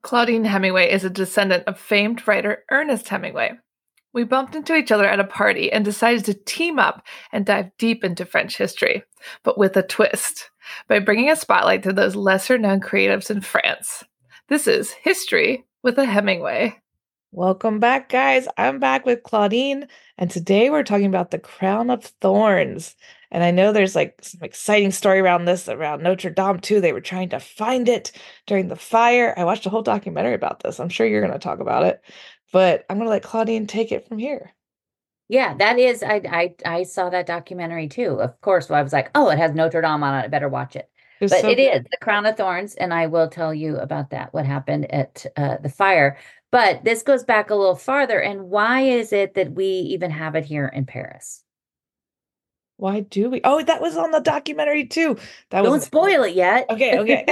Claudine Hemingway is a descendant of famed writer Ernest Hemingway. We bumped into each other at a party and decided to team up and dive deep into French history, but with a twist, by bringing a spotlight to those lesser known creatives in France. This is History with a Hemingway. Welcome back, guys. I'm back with Claudine, and today we're talking about the Crown of Thorns. And I know there's like some exciting story around this, around Notre Dame too. They were trying to find it during the fire. I watched a whole documentary about this. I'm sure you're going to talk about it, but I'm going to let Claudine take it from here. Yeah, that is. I saw that documentary too. Of course, I was like, oh, it has Notre Dame on it. I better watch it. It was But so it good. is The Crown of Thorns, and I will tell you about that, what happened at the fire. But this goes back a little farther. And why is it that we even have it here in Paris? Why do we? Oh, that was on the documentary too. That Don't was spoil it yet. okay.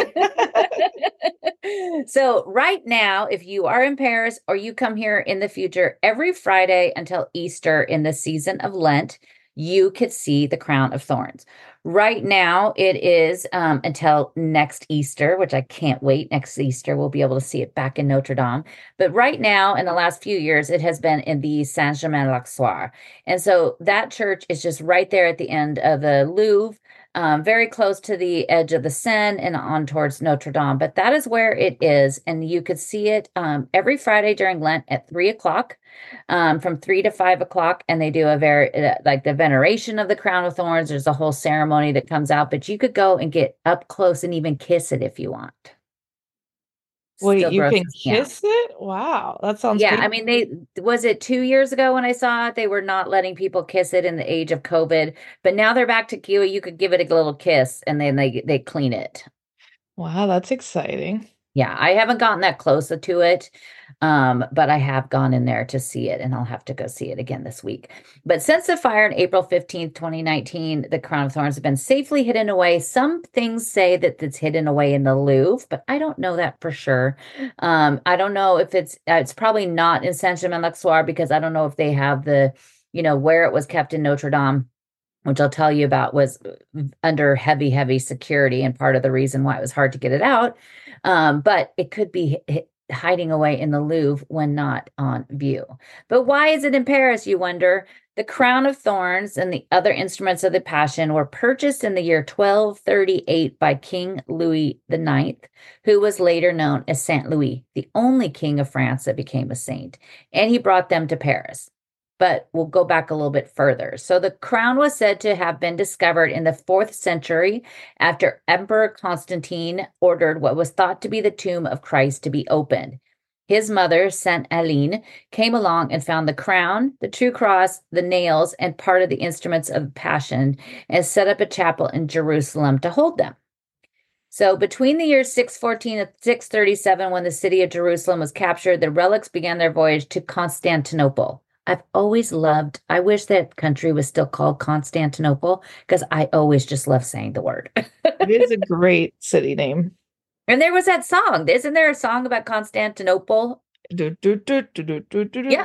So right now, if you are in Paris or you come here in the future, every Friday until Easter in the season of Lent, you could see the Crown of Thorns. Right now, it is until next Easter, which I can't wait. Next Easter, we'll be able to see it back in Notre Dame. But right now, in the last few years, it has been in the Saint-Germain-l'Auxerrois. And so that church is just right there at the end of the Louvre, very close to the edge of the Seine and on towards Notre Dame. But that is where it is. And you could see it every Friday during Lent at 3 o'clock, from 3 to 5 o'clock. And they do a very, like the veneration of the crown of thorns. There's a whole ceremony that comes out, but you could go and get up close and even kiss it if you want. Wait, Still you can grosses me out. kiss it? Wow, that sounds Yeah, pretty. I mean, was it 2 years ago when I saw it? They were not letting people kiss it in the age of COVID, but now they're back to Q. You could give it a little kiss and then they clean it. Wow, that's exciting. Yeah, I haven't gotten that close to it, but I have gone in there to see it, and I'll have to go see it again this week. But since the fire on April 15th, 2019, the crown of thorns have been safely hidden away. Some things say that it's hidden away in the Louvre, but I don't know that for sure. I don't know if it's probably not in Saint-Germain-l'Auxerrois because I don't know if they have where it was kept in Notre Dame, which I'll tell you about, was under heavy, heavy security and part of the reason why it was hard to get it out. But it could be hiding away in the Louvre when not on view. But why is it in Paris, you wonder? The crown of thorns and the other instruments of the Passion were purchased in the year 1238 by King Louis IX, who was later known as Saint Louis, the only king of France that became a saint. And he brought them to Paris. But we'll go back a little bit further. So the crown was said to have been discovered in the 4th century after Emperor Constantine ordered what was thought to be the tomb of Christ to be opened. His mother, Saint Helene, came along and found the crown, the true cross, the nails, and part of the instruments of Passion, and set up a chapel in Jerusalem to hold them. So between the years 614 and 637, when the city of Jerusalem was captured, the relics began their voyage to Constantinople. I've always loved, I wish that country was still called Constantinople because I always just love saying the word. It is a great city name. And there was that song. Isn't there a song about Constantinople? Do, do, do, do, do, do, do, do. Yeah,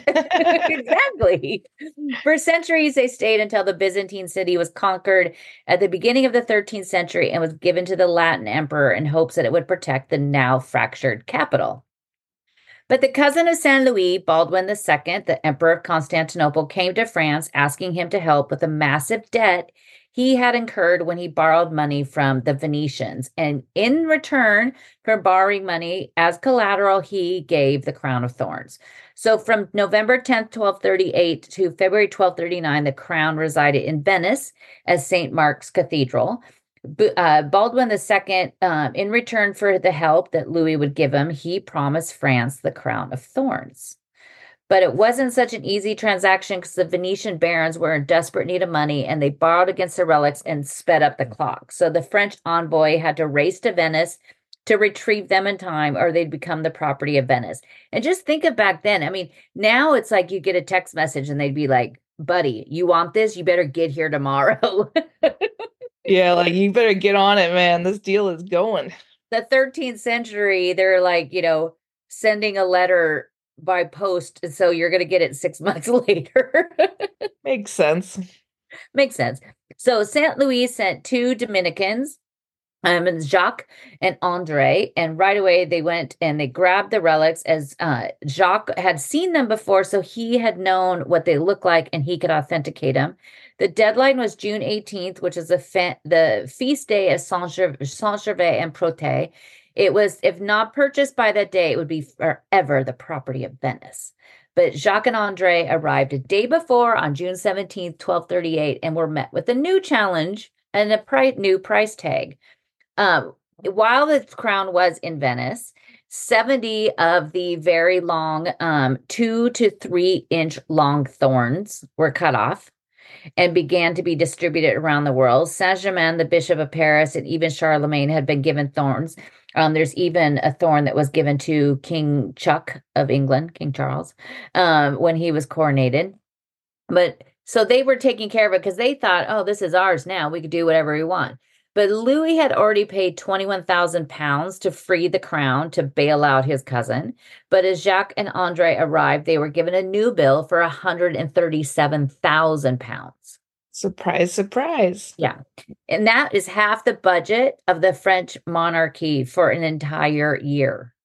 exactly. For centuries, they stayed until the Byzantine city was conquered at the beginning of the 13th century and was given to the Latin emperor in hopes that it would protect the now fractured capital. But the cousin of Saint Louis, Baldwin II, the Emperor of Constantinople, came to France asking him to help with a massive debt he had incurred when he borrowed money from the Venetians. And in return for borrowing money as collateral, he gave the crown of thorns. So from November 10th, 1238 to February 1239, the crown resided in Venice as St. Mark's Cathedral. Baldwin II, in return for the help that Louis would give him, he promised France the crown of thorns. But it wasn't such an easy transaction because the Venetian barons were in desperate need of money and they borrowed against the relics and sped up the clock. So the French envoy had to race to Venice to retrieve them in time or they'd become the property of Venice. And just think of back then. I mean, now it's like you get a text message and they'd be like, buddy, you want this? You better get here tomorrow. Yeah, like you better get on it, man. This deal is going. The 13th century, they're like, sending a letter by post. And so you're going to get it 6 months later. Makes sense. Makes sense. So St. Louis sent 2 Dominicans And Jacques and Andre, and right away they went and they grabbed the relics as Jacques had seen them before, so he had known what they look like and he could authenticate them. The deadline was June 18th, which is the feast day of Saint-Gervais and Protais. It was, if not purchased by that day, it would be forever the property of Venice. But Jacques and Andre arrived a day before on June 17th, 1238, and were met with a new challenge and a new price tag. While the crown was in Venice, 70 of the very long 2 to 3 inch long thorns were cut off and began to be distributed around the world. Saint-Germain, the Bishop of Paris, and even Charlemagne had been given thorns. There's even a thorn that was given to King Chuck of England, King Charles, when he was coronated. But so they were taking care of it because they thought, oh, this is ours now. We could do whatever we want. But Louis had already paid 21,000 pounds to free the crown to bail out his cousin. But as Jacques and Andre arrived, they were given a new bill for 137,000 pounds. Surprise, surprise. Yeah. And that is half the budget of the French monarchy for an entire year.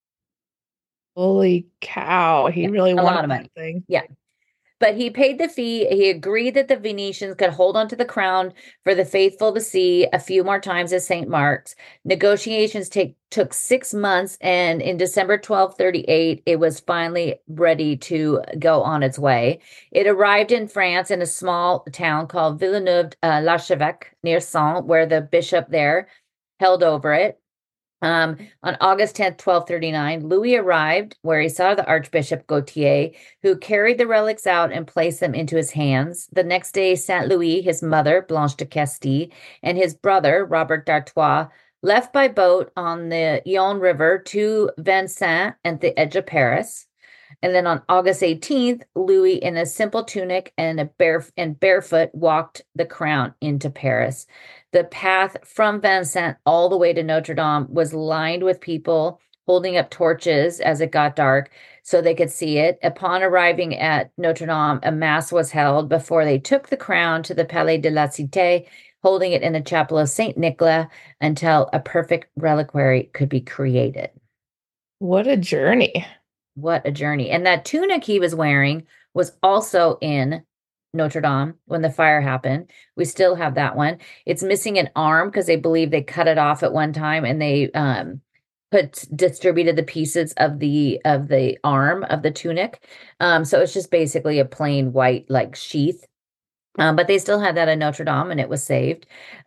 Holy cow. He really wanted a lot of money. That thing. Yeah. But he paid the fee. He agreed that the Venetians could hold onto the crown for the faithful to see a few more times at St. Mark's. Negotiations took 6 months, and in December 1238, it was finally ready to go on its way. It arrived in France in a small town called Villeneuve-l'Archevêque near Saint, where the bishop there held over it. On August 10th, 1239, Louis arrived where he saw the Archbishop Gautier, who carried the relics out and placed them into his hands. The next day, Saint Louis, his mother, Blanche de Castille, and his brother, Robert d'Artois, left by boat on the Yonne River to Vincennes at the edge of Paris. And then on August 18th, Louis, in a simple tunic and barefoot, walked the crown into Paris. The path from Vincennes all the way to Notre Dame was lined with people holding up torches as it got dark so they could see it. Upon arriving at Notre Dame, a mass was held before they took the crown to the Palais de la Cité, holding it in the chapel of Saint Nicolas until a perfect reliquary could be created. What a journey. What a journey. And that tunic he was wearing was also in Notre Dame when the fire happened. We still have that one. It's missing an arm because they believe they cut it off at one time, and they distributed the pieces of the arm of the tunic. So it's just basically a plain white like sheath. But they still had that in Notre Dame, and it was saved.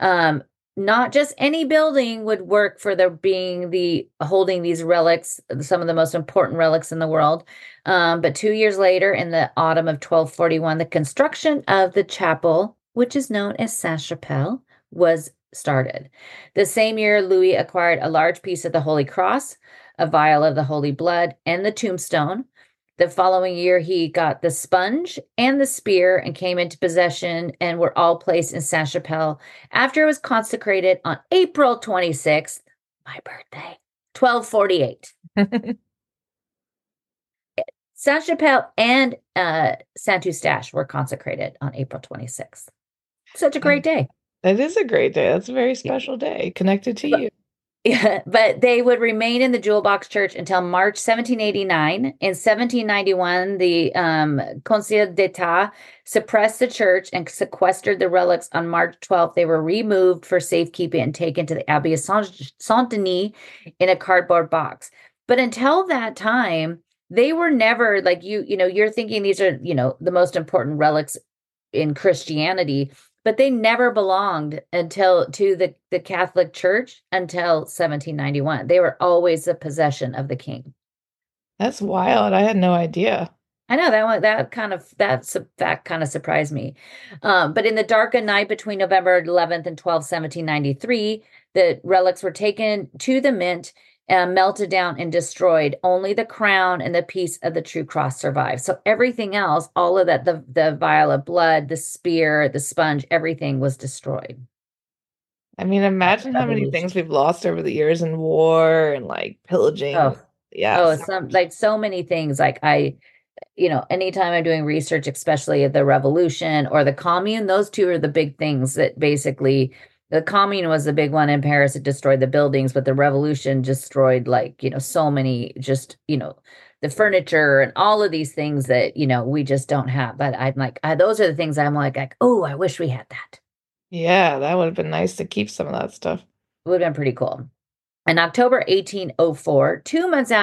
Not just any building would work for holding these relics, some of the most important relics in the world. But 2 years later, in the autumn of 1241, the construction of the chapel, which is known as Sainte-Chapelle, was started. The same year, Louis acquired a large piece of the Holy Cross, a vial of the Holy Blood, and the tombstone. The following year, he got the sponge and the spear and came into possession, and were all placed in Sainte-Chapelle after it was consecrated on April 26th, my birthday, 1248. Sainte-Chapelle and Saint-Eustache were consecrated on April 26th. Such a great day. That is a great day. That's a very special day connected to you. Yeah, but they would remain in the Jewel Box Church until March 1789. In 1791, the Conseil d'État suppressed the church and sequestered the relics. On March 12th, they were removed for safekeeping and taken to the Abbey of Saint-Denis in a cardboard box. But until that time, they were never like you're thinking these are, the most important relics in Christianity. But they never belonged to the Catholic Church until 1791. They were always the possession of the king. That's wild. I had no idea. I know that kind of surprised me. But in the darkened night between November 11th and 12th, 1793, the relics were taken to the mint, melted down and destroyed. Only the crown and the piece of the true cross survived. So everything else, all of that, the vial of blood, the spear, the sponge, everything was destroyed. I mean, imagine how many things we've lost over the years in war and like pillaging. Oh, yeah. So many things. Like anytime I'm doing research, especially of the revolution or the commune, those two are the big things that basically The Commune was the big one in Paris. It destroyed the buildings, but the Revolution destroyed so many, just, the furniture and all of these things that, we just don't have. But I'm like, those are the things I'm like, oh, I wish we had that. Yeah, that would have been nice to keep some of that stuff. It would have been pretty cool. In October 1804, 2 months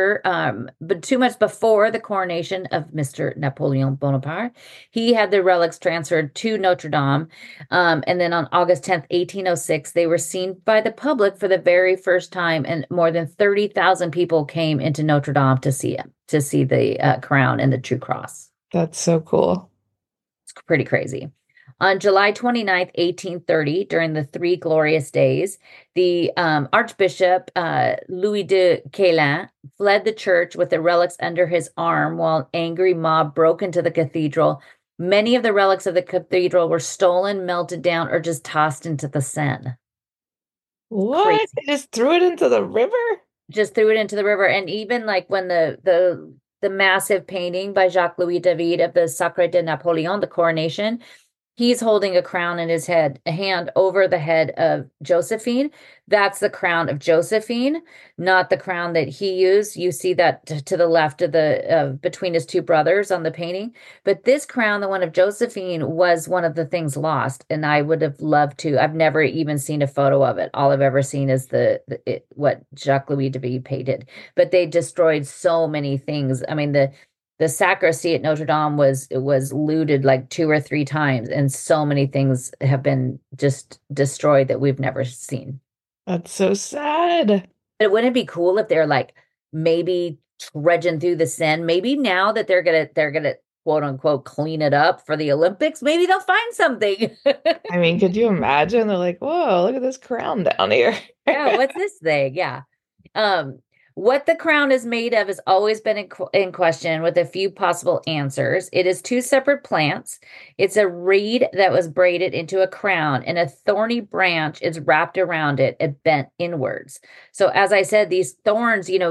before the coronation of Mr. Napoleon Bonaparte, he had the relics transferred to Notre Dame. And then on August 10th, 1806, they were seen by the public for the very first time, and more than 30,000 people came into Notre Dame to see the crown and the true cross. That's so cool. It's pretty crazy. On July 29th, 1830, during the Three Glorious Days, the Archbishop Louis de Quélen fled the church with the relics under his arm while an angry mob broke into the cathedral. Many of the relics of the cathedral were stolen, melted down, or just tossed into the Seine. What? Crazy. They just threw it into the river? Just threw it into the river. And even like when the massive painting by Jacques-Louis David of the Sacre de Napoleon, the coronation, he's holding a crown in his hand over the head of Josephine. That's the crown of Josephine, not the crown that he used. You see that to the left of between his two brothers on the painting. But this crown, the one of Josephine, was one of the things lost. And I would have loved to. I've never even seen a photo of it. All I've ever seen is what Jacques-Louis David painted. But they destroyed so many things. I mean, the sacristy at Notre Dame was looted like 2 or 3 times, and so many things have been just destroyed that we've never seen. That's so sad. But wouldn't it be cool if they're like maybe trudging through the Seine? Maybe now that they're gonna quote unquote clean it up for the Olympics, maybe they'll find something. I mean, could you imagine? They're like, whoa, look at this crown down here. Yeah, what's this thing? Yeah. What the crown is made of has always been in question, with a few possible answers. It is 2 separate plants. It's a reed that was braided into a crown, and a thorny branch is wrapped around it and bent inwards. So as I said, these thorns, when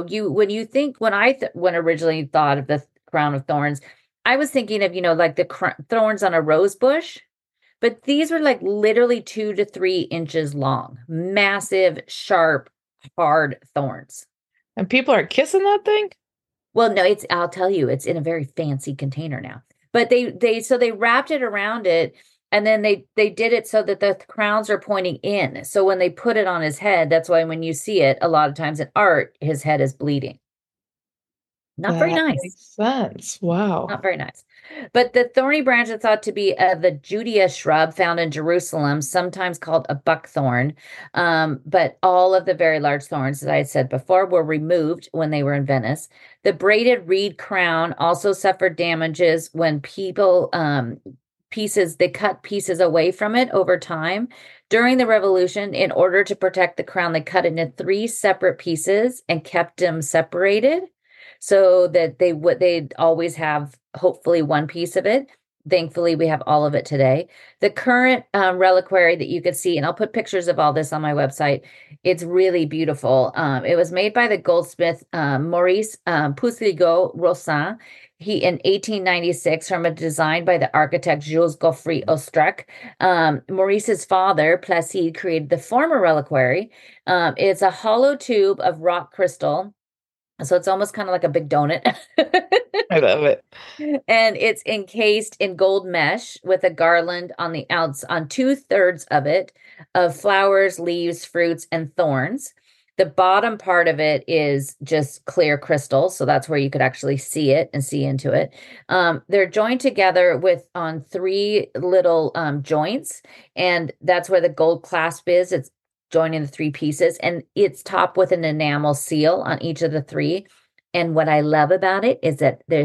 I originally thought of the crown of thorns, I was thinking of, like the thorns on a rose bush. But these were like literally 2 to 3 inches long, massive, sharp, hard thorns. And people are kissing that thing? Well, no, I'll tell you, it's in a very fancy container now. But they wrapped it around it, and then they did it so that the crowns are pointing in. So when they put it on his head, that's why when you see it, a lot of times in art, his head is bleeding. Not very nice. Makes sense. Wow. Not very nice. But the thorny branch is thought to be the Judea shrub found in Jerusalem, sometimes called a buckthorn. But all of the very large thorns, as I said before, were removed when they were in Venice. The braided reed crown also suffered damages when people they cut pieces away from it over time. During the Revolution, in order to protect the crown, they cut it into 3 separate pieces and kept them separated, so that they'd always have hopefully one piece of it. Thankfully, we have all of it today. The current reliquary that you could see, and I'll put pictures of all this on my website. It's really beautiful. It was made by the goldsmith Maurice Poussligot-Rossin. He in 1896 from a design by the architect Jules Godfrey Austrec. Maurice's father, Placide, created the former reliquary. It's a hollow tube of rock crystal. So it's almost kind of like a big donut. I love it. And it's encased in gold mesh with a garland on the outs on 2/3 of it of flowers, leaves, fruits, and thorns. The bottom part of it is just clear crystal. So that's where you could actually see it and see into it. They're joined together on 3 little joints. And that's where the gold clasp is. It's joining the 3 pieces, and it's topped with an enamel seal on each of the 3. And what I love about it is that there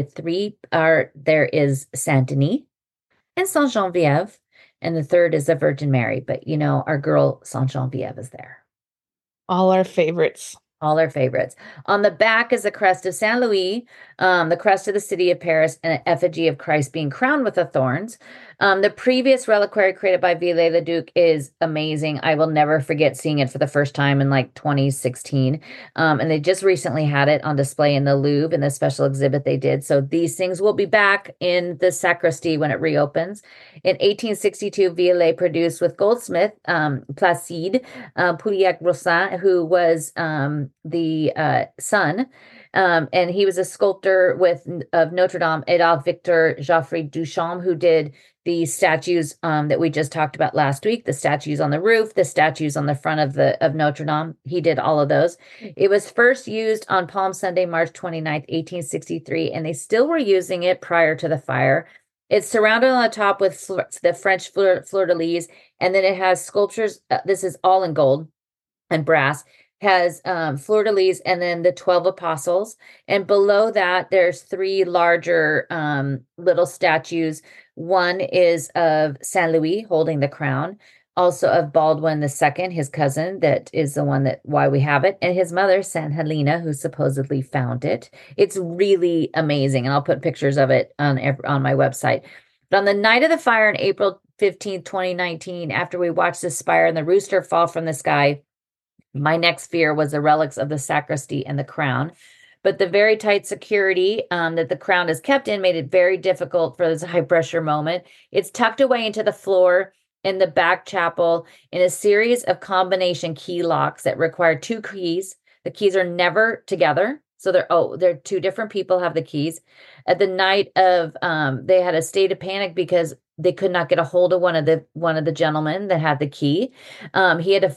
is Saint Denis and Saint Geneviève, and the 3rd is the Virgin Mary. But our girl Saint Geneviève is there. All our favorites. All our favorites. On the back is the crest of Saint Louis, the crest of the city of Paris, and an effigy of Christ being crowned with the thorns. The previous reliquary created by Viollet-le-Duc is amazing. I will never forget seeing it for the first time in like 2016. And they just recently had it on display in the Louvre in the special exhibit they did. So these things will be back in the sacristy when it reopens. In 1862, Viollet produced with goldsmith Placide Pouliac-Rossin, who was the son. And he was a sculptor of Notre Dame, Adolphe Victor Geoffroy Duchamp, who did the statues that we just talked about last week, the statues on the roof, the statues on the front of Notre Dame. He did all of those. It was first used on Palm Sunday, March 29th, 1863, and they still were using it prior to the fire. It's surrounded on the top with the French fleur-de-lis, and then it has sculptures. This is all in gold and brass. Has fleur-de-lis and then the 12 apostles. And below that, there's 3 larger little statues. One is of Saint Louis holding the crown, also of Baldwin II, his cousin, that is the one that why we have it, and his mother, Saint Helena, who supposedly found it. It's really amazing, and I'll put pictures of it on my website. But on the night of the fire on April 15th, 2019, after we watched the spire and the rooster fall from the sky, my next fear was the relics of the sacristy and the crown. But the very tight security that the crown is kept in made it very difficult for this high pressure moment. It's tucked away into the floor in the back chapel in a series of combination key locks that require 2 keys. The keys are never together. So they're 2 different people have the keys. At the night of, they had a state of panic because they could not get a hold of one of the gentlemen that had the key. He had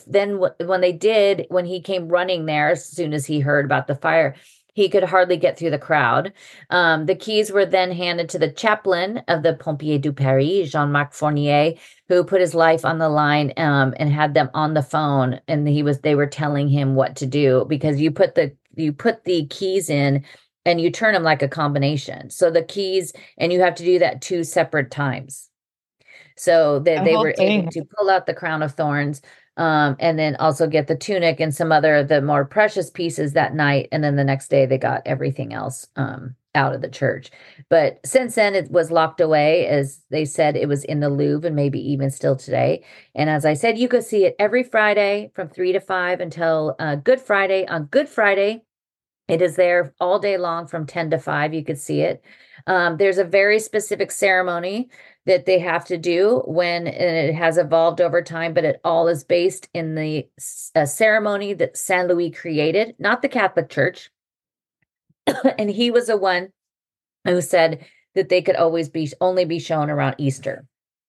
when he came running there, as soon as he heard about the fire, he could hardly get through the crowd. The keys were then handed to the chaplain of the Pompiers du Paris, Jean-Marc Fournier, who put his life on the line and had them on the phone. And they were telling him what to do, because you put the keys in and you turn them like a combination. So the keys, and you have to do that 2 separate times. So that they were able to pull out the crown of thorns, and then also get the tunic and some other the more precious pieces that night. And then the next day they got everything else out of the church. But since then it was locked away, as they said it was in the Louvre, and maybe even still today. And as I said, you could see it every Friday from 3 to 5 until Good Friday. On Good Friday, it is there all day long from 10 to 5. You could see it. There's a very specific ceremony that they have to do and it has evolved over time, but it all is based in the ceremony that Saint Louis created, not the Catholic Church. And he was the one who said that they could only be shown around Easter.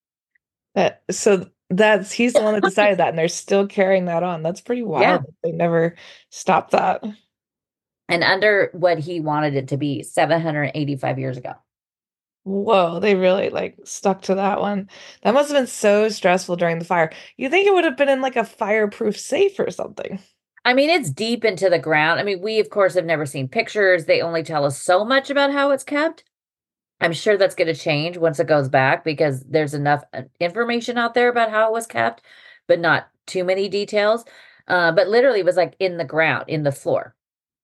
So he's the one that decided that, and they're still carrying that on. That's pretty wild. Yeah. They never stopped that. And under what he wanted it to be 785 years ago. Whoa, they really stuck to that one. That must have been so stressful during the fire. You think it would have been in a fireproof safe or something? I mean, it's deep into the ground. I mean, we, of course, have never seen pictures. They only tell us so much about how it's kept. I'm sure that's going to change once it goes back, because there's enough information out there about how it was kept, but not too many details. But literally it was in the ground, in the floor.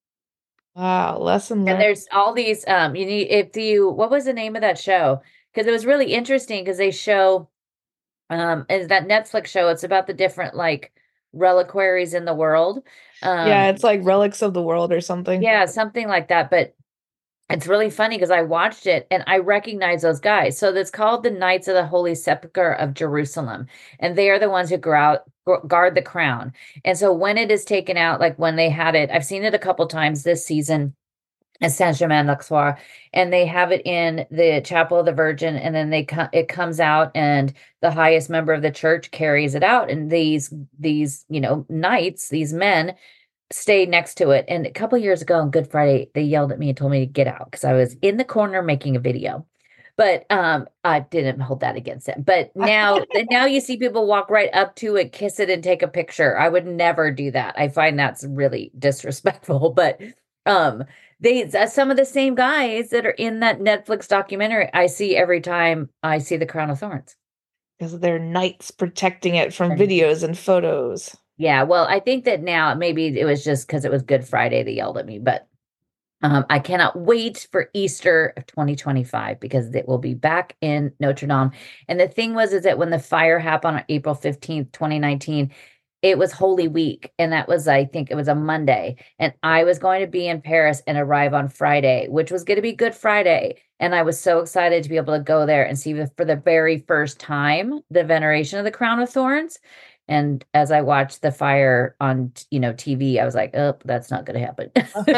Wow, lesson learned. And there's all these, what was the name of that show? Because it was really interesting, because they show, and that Netflix show, it's about the different reliquaries in the world. Yeah, it's Relics of the World or something. Yeah, something like that. But it's really funny because I watched it and I recognize those guys. So it's called the Knights of the Holy Sepulchre of Jerusalem. And they are the ones who guard the crown. And so when it is taken out, when they had it, I've seen it a couple times this season at Saint-Germain-l'Auxerrois, and they have it in the Chapel of the Virgin, and then it comes out, and the highest member of the church carries it out. And these knights, these men, stay next to it. And a couple of years ago on Good Friday, they yelled at me and told me to get out because I was in the corner making a video. But I didn't hold that against it. But now you see people walk right up to it, kiss it, and take a picture. I would never do that. I find that's really disrespectful. But some of the same guys that are in that Netflix documentary I see every time I see the Crown of Thorns. Because they're knights protecting it from videos and photos. Yeah, well, I think that now maybe it was just because it was Good Friday they yelled at me, but I cannot wait for Easter of 2025 because it will be back in Notre Dame. And the thing is that when the fire happened on April 15th, 2019, it was Holy Week. And that was, I think it was a Monday. And I was going to be in Paris and arrive on Friday, which was going to be Good Friday. And I was so excited to be able to go there and see for the very first time the veneration of the crown of thorns. And as I watched the fire on, TV, I was like, oh, that's not going to happen.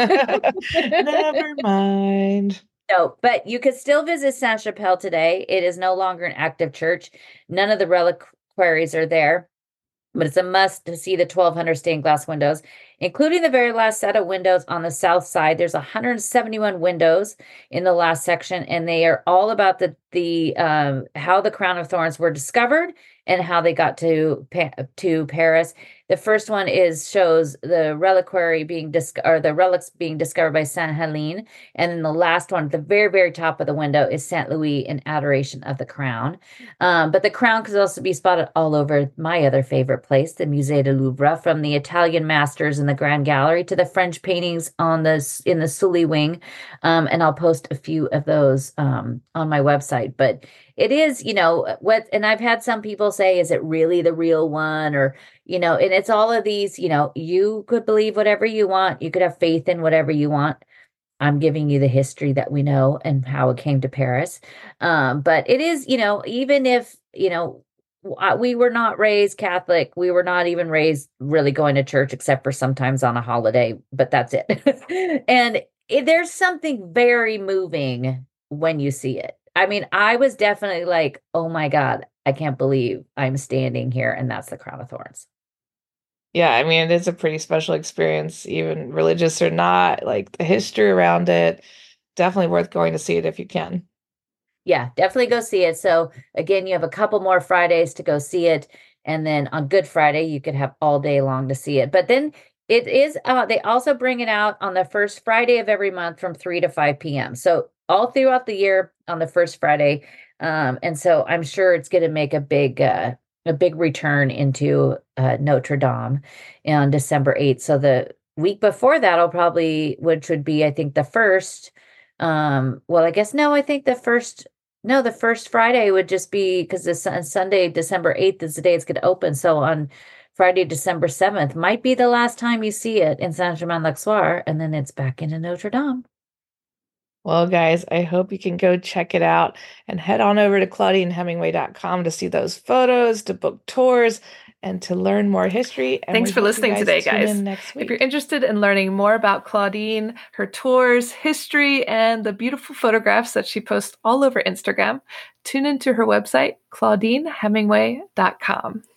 Never mind. No, but you could still visit Sainte-Chapelle today. It is no longer an active church. None of the reliquaries are there, but it's a must to see the 1,200 stained glass windows, including the very last set of windows on the south side. There's 171 windows in the last section, and they are all about the how the crown of thorns were discovered and how they got to Paris. The first one shows the reliquary the relics being discovered by Saint Helene, and then the last one, at the very, very top of the window, is Saint Louis in adoration of the crown. But the crown could also be spotted all over my other favorite place, the Musée du Louvre, from the Italian masters in the Grand Gallery to the French paintings in the Sully wing. And I'll post a few of those on my website. But it is, and I've had some people say, is it really the real one? Or, and it's all of these, you could believe whatever you want. You could have faith in whatever you want. I'm giving you the history that we know and how it came to Paris. But it is, even if, we were not raised Catholic, we were not even raised really going to church except for sometimes on a holiday, but that's it. And there's something very moving when you see it. I mean, I was definitely like, oh my God, I can't believe I'm standing here and that's the crown of thorns. Yeah, I mean, it is a pretty special experience, even religious or not, like the history around it. Definitely worth going to see it if you can. Yeah, definitely go see it. So again, you have a couple more Fridays to go see it. And then on Good Friday, you could have all day long to see it. But then it is, they also bring it out on the first Friday of every month from 3 to 5 p.m. So all throughout the year on the first Friday. And so I'm sure it's going to make a big return into Notre Dame on December 8th. So the week before that which would be, I think, the first. I guess no, I think the first Friday would just be because the Sunday, December 8th is the day it's going to open. So on Friday, December 7th might be the last time you see it in Saint-Germain-l'Auxerrois, and then it's back into Notre Dame. Well, guys, I hope you can go check it out and head on over to ClaudineHemingway.com to see those photos, to book tours, and to learn more history. And thanks for listening today, guys. If you're interested in learning more about Claudine, her tours, history, and the beautiful photographs that she posts all over Instagram, tune into her website, ClaudineHemingway.com.